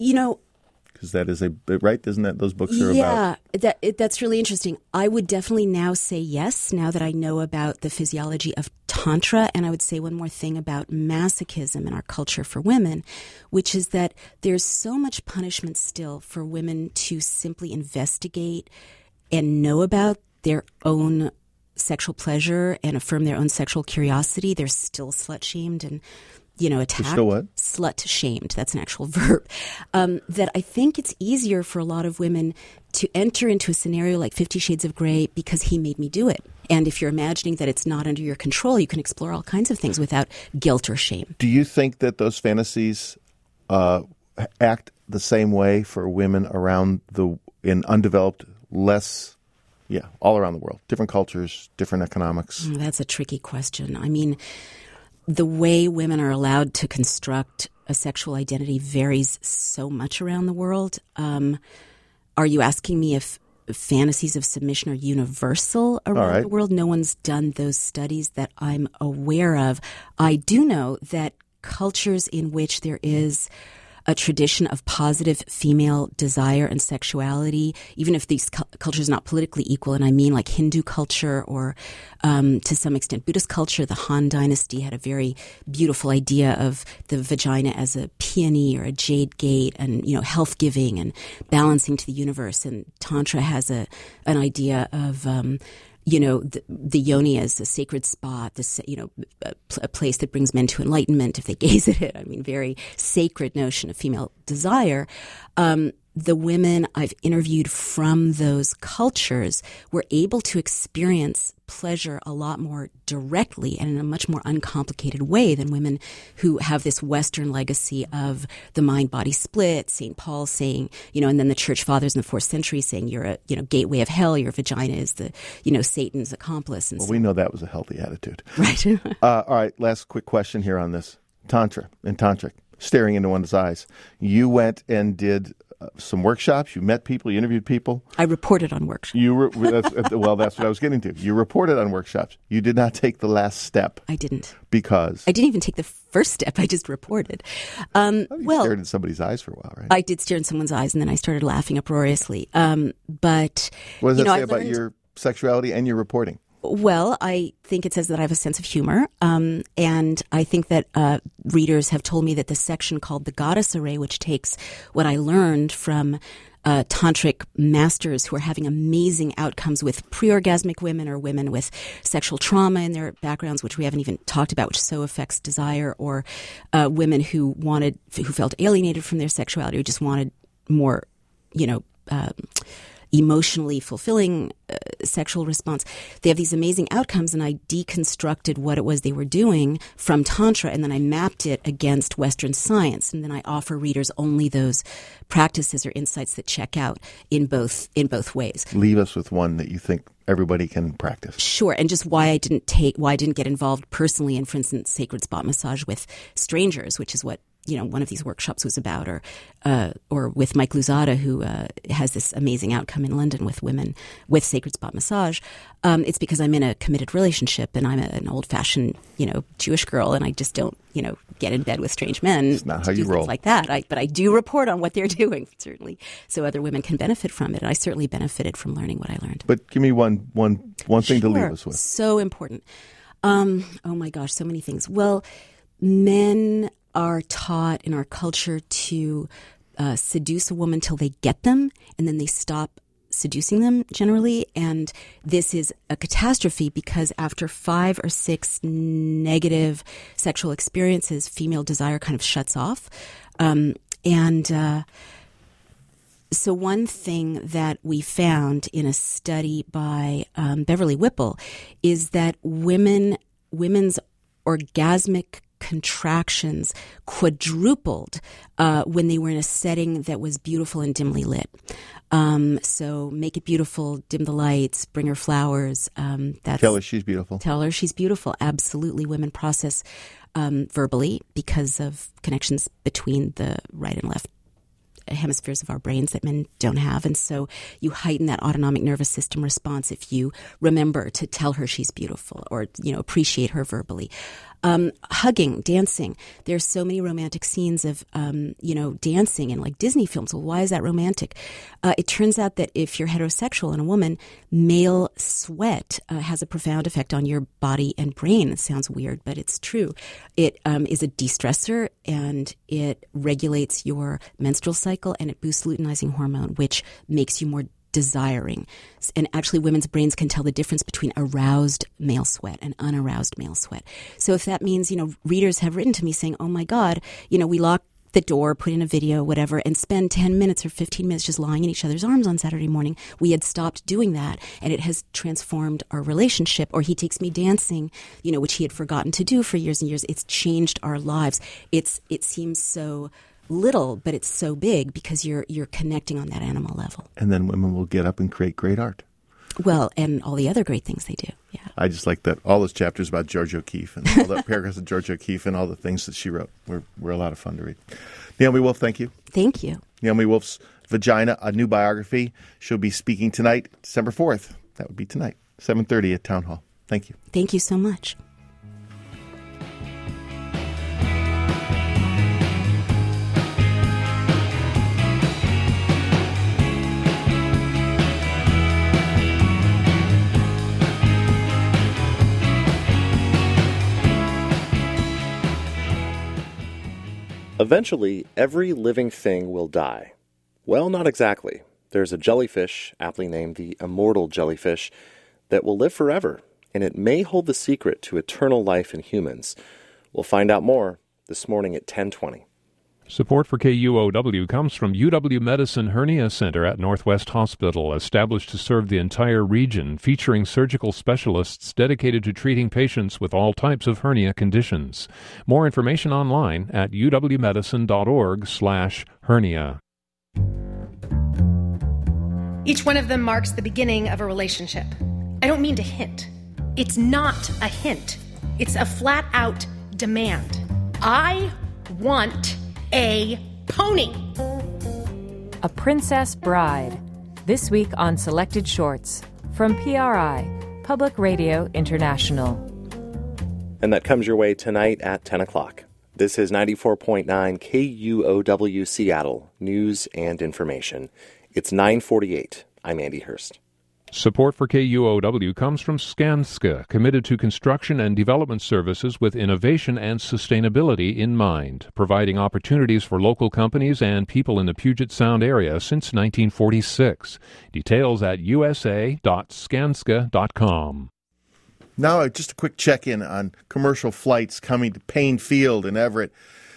because that is right? Isn't that those books are about? Yeah, that's really interesting. I would definitely now say yes, now that I know about the physiology of Tantra. And I would say one more thing about masochism in our culture for women, which is that there's so much punishment still for women to simply investigate and know about their own sexual pleasure and affirm their own sexual curiosity. They're still slut-shamed and, attacked. They're still what? Slut-shamed. That's an actual verb. That I think it's easier for a lot of women to enter into a scenario like 50 Shades of Grey because he made me do it. And if you're imagining that it's not under your control, you can explore all kinds of things without guilt or shame. Do you think that those fantasies act the same way for women in undeveloped, all around the world, different cultures, different economics? That's a tricky question. I mean, the way women are allowed to construct a sexual identity varies so much around the world. Are you asking me if fantasies of submission are universal around the world? No one's done those studies that I'm aware of. I do know that cultures in which there is a tradition of positive female desire and sexuality, even if these cultures are not politically equal, and I mean like Hindu culture or to some extent Buddhist culture. The Han Dynasty had a very beautiful idea of the vagina as a peony or a jade gate and, health giving and balancing to the universe. And Tantra has an idea of the yoni as a sacred spot, a place that brings men to enlightenment if they gaze at it. I mean, very sacred notion of female desire. The women I've interviewed from those cultures were able to experience pleasure a lot more directly and in a much more uncomplicated way than women who have this Western legacy of the mind-body split, St. Paul saying, and then the church fathers in the 4th century saying you're a, gateway of hell, your vagina is the, Satan's accomplice. And we know that was a healthy attitude. Right. All right, last quick question here on this. Tantra and Tantric, staring into one's eyes. You went and did some workshops. You met people. You interviewed people. I reported on workshops. That's what I was getting to. You reported on workshops. You did not take the last step. I didn't. Because? I didn't even take the first step. I just reported. You stared in somebody's eyes for a while, right? I did stare in someone's eyes, and then I started laughing uproariously. But what does that say about your sexuality and your reporting? Well, I think it says that I have a sense of humor, and I think that readers have told me that the section called the Goddess Array, which takes what I learned from tantric masters who are having amazing outcomes with pre-orgasmic women or women with sexual trauma in their backgrounds, which we haven't even talked about, which so affects desire, or women who felt alienated from their sexuality, who just wanted more, emotionally fulfilling sexual response. They have these amazing outcomes, and I deconstructed what it was they were doing from Tantra, and then I mapped it against Western science, and then I offer readers only those practices or insights that check out in both ways. Leave us with one that you think everybody can practice. Sure, and just why I didn't get involved personally in, for instance, sacred spot massage with strangers, which is what one of these workshops was about, or with Mike Luzada, who has this amazing outcome in London with women with sacred spot massage. It's because I'm in a committed relationship, and I'm an old-fashioned, Jewish girl, and I just don't, get in bed with strange men. It's not how you roll like that. But I do report on what they're doing, certainly, so other women can benefit from it. And I certainly benefited from learning what I learned. But give me one thing to leave us with. So important. Oh my gosh, so many things. Well, men are taught in our culture to seduce a woman till they get them, and then they stop seducing them generally. And this is a catastrophe because after 5 or 6 negative sexual experiences, female desire kind of shuts off. So one thing that we found in a study by Beverly Whipple is that women's orgasmic contractions quadrupled when they were in a setting that was beautiful and dimly lit. So make it beautiful, dim the lights, bring her flowers. Tell her she's beautiful. Tell her she's beautiful. Absolutely. Women process verbally because of connections between the right and left hemispheres of our brains that men don't have. And so you heighten that autonomic nervous system response if you remember to tell her she's beautiful or, appreciate her verbally. Hugging, dancing. There's so many romantic scenes of, dancing in like Disney films. Well, why is that romantic? It turns out that if you're heterosexual and a woman, male sweat has a profound effect on your body and brain. It sounds weird, but it's true. It is a de-stressor, and it regulates your menstrual cycle, and it boosts luteinizing hormone, which makes you more desiring. And actually, women's brains can tell the difference between aroused male sweat and unaroused male sweat. So if that means, readers have written to me saying, oh my God, we lock the door, put in a video, whatever, and spend 10 minutes or 15 minutes just lying in each other's arms on Saturday morning. We had stopped doing that, and it has transformed our relationship. Or he takes me dancing, which he had forgotten to do for years and years. It's changed our lives. It seems so little, but it's so big because you're connecting on that animal level. And then women will get up and create great art. Well, and all the other great things they do. Yeah. I just like that all those chapters about Georgia O'Keeffe and all the paragraphs of Georgia O'Keeffe and all the things that she wrote were a lot of fun to read. Naomi Wolf, thank you. Thank you. Naomi Wolf's Vagina, a new biography. She'll be speaking tonight, December 4th. That would be tonight, 7:30 at Town Hall. Thank you. Thank you so much. Eventually, every living thing will die. Well, not exactly. There's a jellyfish, aptly named the immortal jellyfish, that will live forever, and it may hold the secret to eternal life in humans. We'll find out more this morning at 10:20. Support for KUOW comes from UW Medicine Hernia Center at Northwest Hospital, established to serve the entire region, featuring surgical specialists dedicated to treating patients with all types of hernia conditions. More information online at uwmedicine.org/hernia. Each one of them marks the beginning of a relationship. I don't mean to hint. It's not a hint. It's a flat-out demand. I want a pony. A Princess Bride. This week on Selected Shorts from PRI, Public Radio International. And that comes your way tonight at 10 o'clock. This is 94.9 KUOW Seattle, news and information. It's 9:48. I'm Andy Hurst. Support for KUOW comes from Skanska, committed to construction and development services with innovation and sustainability in mind, providing opportunities for local companies and people in the Puget Sound area since 1946. Details at usa.skanska.com. Now, just a quick check-in on commercial flights coming to Payne Field in Everett.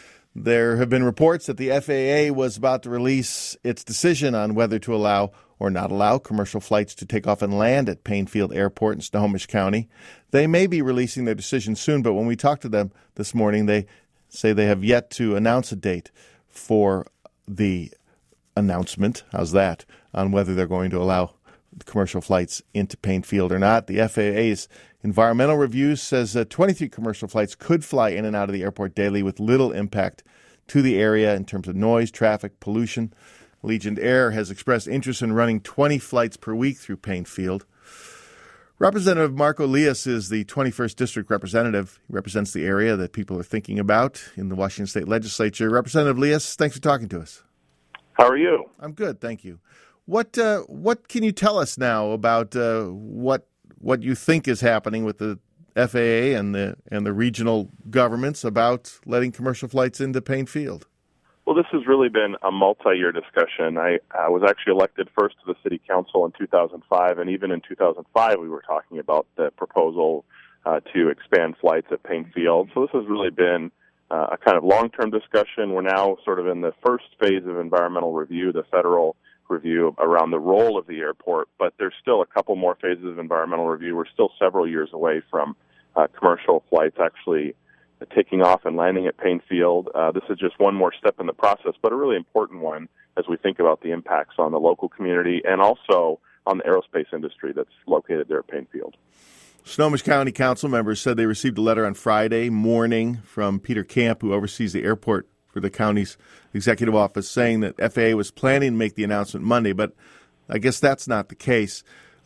There have been reports that the FAA was about to release its decision on whether to allow or not allow commercial flights to take off and land at Payne Field Airport in Snohomish County. They may be releasing their decision soon, but when we talked to them this morning, they say they have yet to announce a date for the announcement, how's that, on whether they're going to allow commercial flights into Payne Field or not. The FAA's environmental review says that 23 commercial flights could fly in and out of the airport daily with little impact to the area in terms of noise, traffic, pollution. Allegiant Air has expressed interest in running 20 flights per week through Payne Field. Representative Marco Lias is the 21st District Representative. He represents the area that people are thinking about in the Washington State Legislature. Representative Lias, thanks for talking to us. How are you? I'm good, thank you. What can you tell us now about what you think is happening with the FAA and the regional governments about letting commercial flights into Payne Field? Well, this has really been a multi-year discussion. I was actually elected first to the City Council in 2005, and even in 2005 we were talking about the proposal to expand flights at Payne Field. So this has really been a kind of long-term discussion. We're now sort of in the first phase of environmental review, the federal review around the role of the airport, but there's still a couple more phases of environmental review. We're still several years away from commercial flights actually taking off and landing at Payne Field. This is just one more step in the process, but a really important one as we think about the impacts on the local community and also on the aerospace industry that's located there at Payne Field. Snohomish County Council members said they received a letter on Friday morning from Peter Camp, who oversees the airport for the county's executive office, saying that FAA was planning to make the announcement Monday, but I guess that's not the case.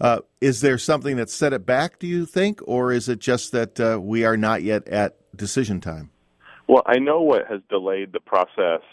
Is there something that set it back, do you think, or is it just that we are not yet at decision time? Well, I know what has delayed the process,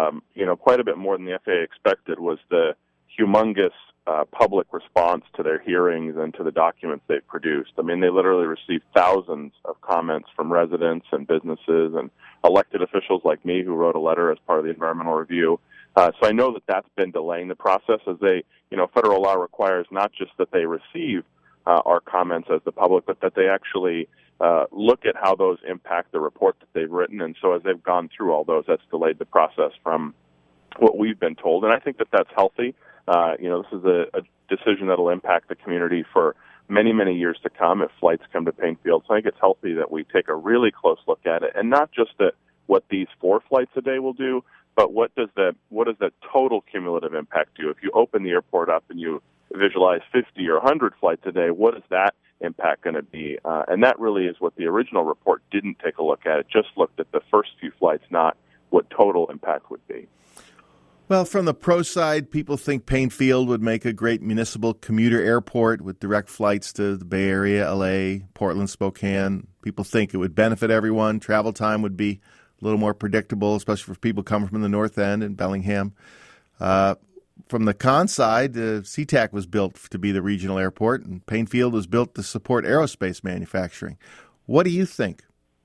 quite a bit more than the FAA expected was the humongous public response to their hearings and to the documents they've produced. I mean, they literally received thousands of comments from residents and businesses and elected officials like me who wrote a letter as part of the environmental review. So I know that that's been delaying the process as they, federal law requires not just that they receive our comments as the public, but that they actually look at how those impact the report that they've written. And so as they've gone through all those, that's delayed the process from what we've been told. And I think that that's healthy. This is a decision that will impact the community for many, many years to come if flights come to Payne Field. So I think it's healthy that we take a really close look at it, and not just at what these 4 flights a day will do, but what does the total cumulative impact do? If you open the airport up and you visualize 50 or 100 flights a day, what is that impact going to be? And that really is what the original report didn't take a look at. It just looked at the first few flights, not what total impact would be. Well, from the pro side, people think Payne Field would make a great municipal commuter airport with direct flights to the Bay Area, L.A., Portland, Spokane. People think it would benefit everyone. Travel time would be a little more predictable, especially for people coming from the North End and Bellingham. From the con side, SeaTac was built to be the regional airport, and Payne Field was built to support aerospace manufacturing. What do you think?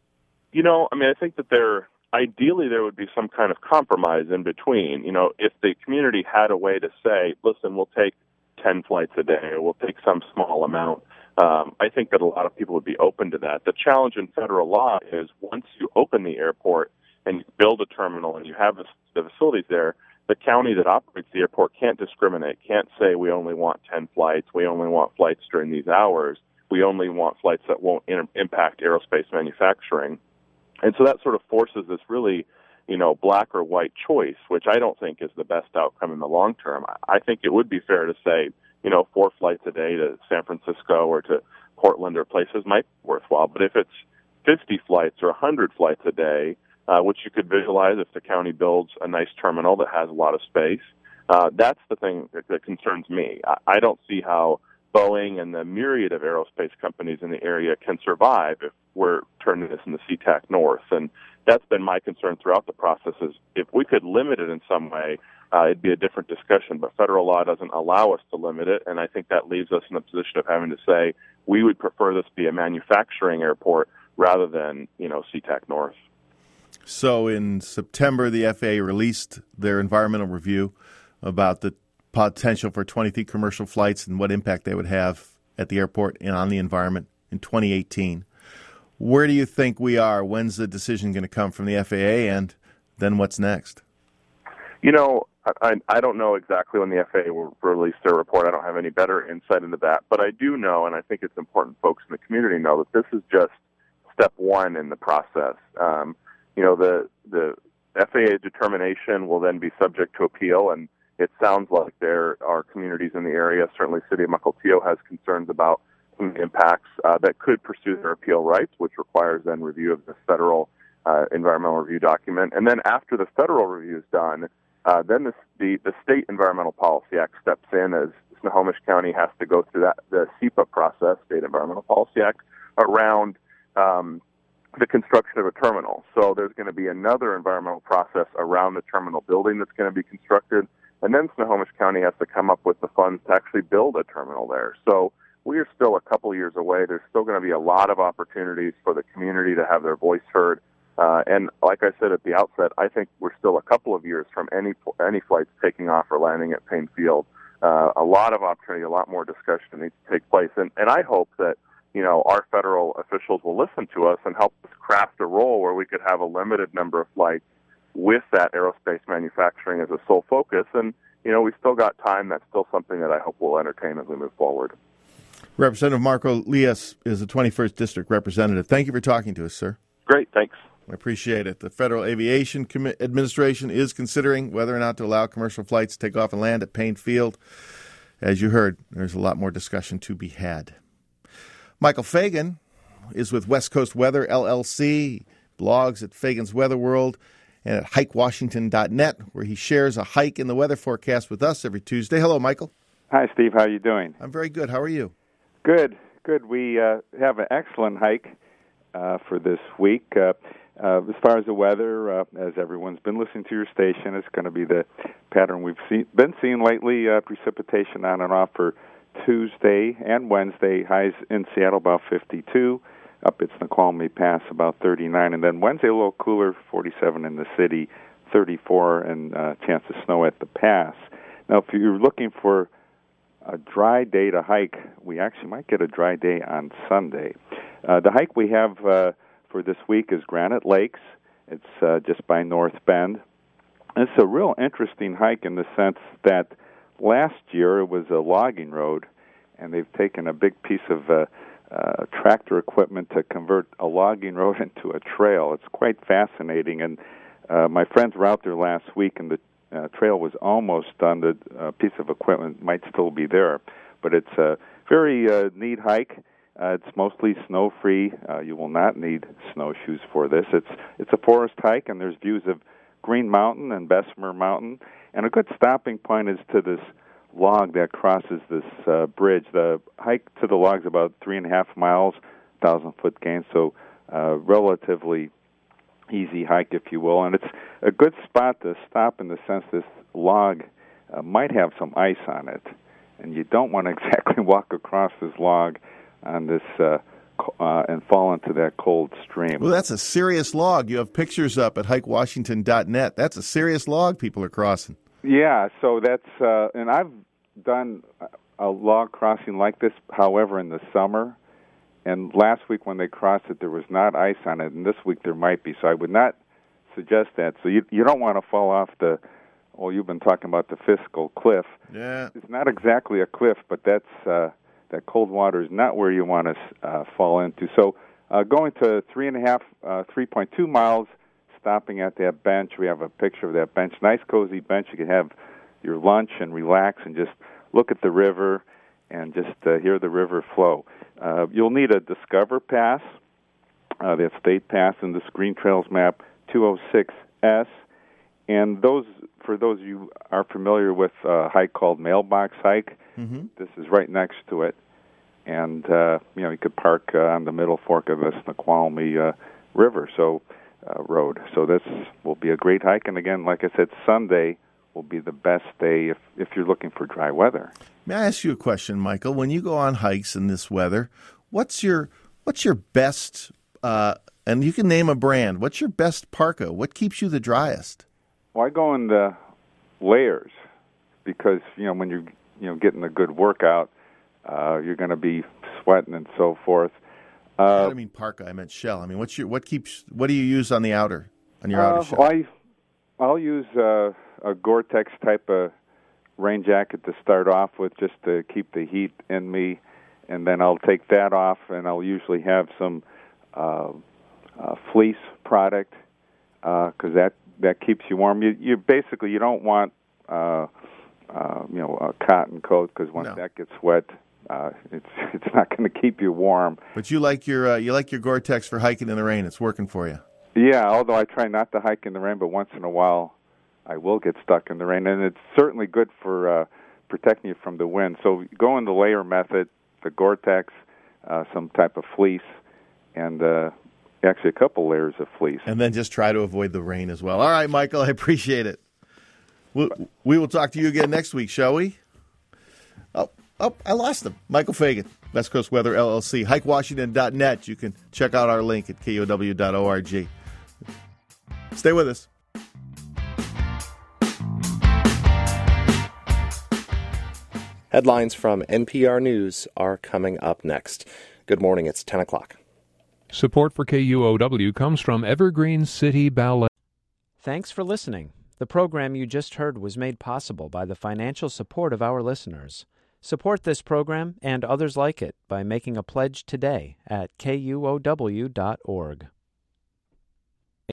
I think that ideally there would be some kind of compromise in between. If the community had a way to say, listen, we'll take 10 flights a day, or we'll take some small amount, I think that a lot of people would be open to that. The challenge in federal law is once you open the airport and you build a terminal and you have the facilities there, the county that operates the airport can't discriminate, can't say we only want 10 flights, we only want flights during these hours, we only want flights that won't impact aerospace manufacturing. And so that sort of forces this really, black or white choice, which I don't think is the best outcome in the long term. I think it would be fair to say, 4 flights a day to San Francisco or to Portland or places might be worthwhile. But if it's 50 flights or 100 flights a day, which you could visualize if the county builds a nice terminal that has a lot of space, that's the thing that concerns me. I don't see how Boeing and the myriad of aerospace companies in the area can survive if we're turning this into SeaTac North. And that's been my concern throughout the process is if we could limit it in some way, it'd be a different discussion. But federal law doesn't allow us to limit it, and I think that leaves us in a position of having to say we would prefer this be a manufacturing airport rather than, SeaTac North. So in September, the FAA released their environmental review about the potential for 23 commercial flights and what impact they would have at the airport and on the environment in 2018. Where do you think we are? When's the decision going to come from the FAA, and then what's next? I don't know exactly when the FAA will release their report. I don't have any better insight into that. But I do know, and I think it's important folks in the community know, that this is just step one in the process. The FAA determination will then be subject to appeal, and it sounds like there are communities in the area, certainly City of Mukilteo has concerns about some impacts that could pursue their appeal rights, which requires then review of the federal environmental review document. And then after the federal review is done, then the State Environmental Policy Act steps in, as Snohomish County has to go through the SEPA process, State Environmental Policy Act, around the construction of a terminal. So there's going to be another environmental process around the terminal building that's going to be constructed, and then Snohomish County has to come up with the funds to actually build a terminal there. So we are still a couple years away. There's still going to be a lot of opportunities for the community to have their voice heard. And like I said at the outset, I think we're still a couple of years from any flights taking off or landing at Payne Field. A lot of opportunity, a lot more discussion needs to take place. And I hope that, our federal officials will listen to us and help us craft a role where we could have a limited number of flights with that aerospace manufacturing as a sole focus. And, we still got time. That's still something that I hope we'll entertain as we move forward. Representative Marco Lias is the 21st District Representative. Thank you for talking to us, sir. Great, thanks. I appreciate it. The Federal Aviation Administration is considering whether or not to allow commercial flights to take off and land at Payne Field. As you heard, there's a lot more discussion to be had. Michael Fagan is with West Coast Weather, LLC, blogs at Fagan's Weather World and at hikewashington.net, where he shares a hike in the weather forecast with us every Tuesday. Hello, Michael. Hi, Steve. How are you doing? I'm very good. How are you? Good. We have an excellent hike for this week. As far as the weather, as everyone's been listening to your station, it's going to be the pattern we've been seeing lately, precipitation on and off for Tuesday and Wednesday. Highs in Seattle about 52, up at Snoqualmie Pass about 39, and then Wednesday a little cooler, 47 in the city, 34, and chance of snow at the pass. Now, if you're looking for a dry day to hike, we actually might get a dry day on Sunday. The hike we have for this week is Granite Lakes. It's just by North Bend. It's a real interesting hike in the sense that last year it was a logging road, and they've taken a big piece of tractor equipment to convert a logging road into a trail. It's quite fascinating, and my friends were out there last week, and the trail was almost done. The piece of equipment might still be there, but it's a very neat hike. It's mostly snow-free. You will not need snowshoes for this. It's a forest hike, and there's views of Green Mountain and Bessemer Mountain. And a good stopping point is to this log that crosses this bridge. The hike to the log is about 3.5 miles, 1,000-foot gain, so relatively easy hike, if you will. And it's a good spot to stop in the sense this log might have some ice on it, and you don't want to exactly walk across this log on this and fall into that cold stream. Well, that's a serious log. You have pictures up at hikewashington.net. That's a serious log people are crossing. Yeah, so that's, and I've done a log crossing like this, however, in the summer. And last week when they crossed it, there was not ice on it, and this week there might be. So I would not suggest that. So you don't want to fall off you've been talking about the Fiscal Cliff. Yeah. It's not exactly a cliff, but that's that cold water is not where you want to fall into. So going to 3.2 miles, stopping at that bench. We have a picture of that bench. Nice, cozy bench. You can have your lunch and relax and just look at the river and just hear the river flow. You'll need a Discover Pass, that state pass in this Green Trails Map 206S. And for those of you who are familiar with a hike called Mailbox Hike, this is right next to it. And, you could park on the middle fork of the Snoqualmie River road. So this will be a great hike. And again, like I said, Sunday, will be the best day if you're looking for dry weather. May I ask you a question, Michael? When you go on hikes in this weather, what's your best, and you can name a brand, what's your best parka? What keeps you the driest? Well, I go in the layers because, when you're getting a good workout, you're going to be sweating and so forth. I don't mean parka, I meant shell. I mean, what do you use on the outer, on your outer shell? I'll use a Gore-Tex type of rain jacket to start off with, just to keep the heat in me, and then I'll take that off, and I'll usually have some fleece product because that keeps you warm. You basically you don't want a cotton coat, because once that gets wet, it's not going to keep you warm. But you like your Gore-Tex for hiking in the rain. It's working for you. Yeah, although I try not to hike in the rain, but once in a while I will get stuck in the rain, and it's certainly good for protecting you from the wind. So go in the layer method, the Gore-Tex, some type of fleece, and actually a couple layers of fleece. And then just try to avoid the rain as well. All right, Michael, I appreciate it. We will talk to you again next week, shall we? Oh, I lost him. Michael Fagan, West Coast Weather LLC, hikewashington.net. You can check out our link at KUOW.org. Stay with us. Headlines from NPR News are coming up next. Good morning. It's 10 o'clock. Support for KUOW comes from Evergreen City Ballet. Thanks for listening. The program you just heard was made possible by the financial support of our listeners. Support this program and others like it by making a pledge today at KUOW.org.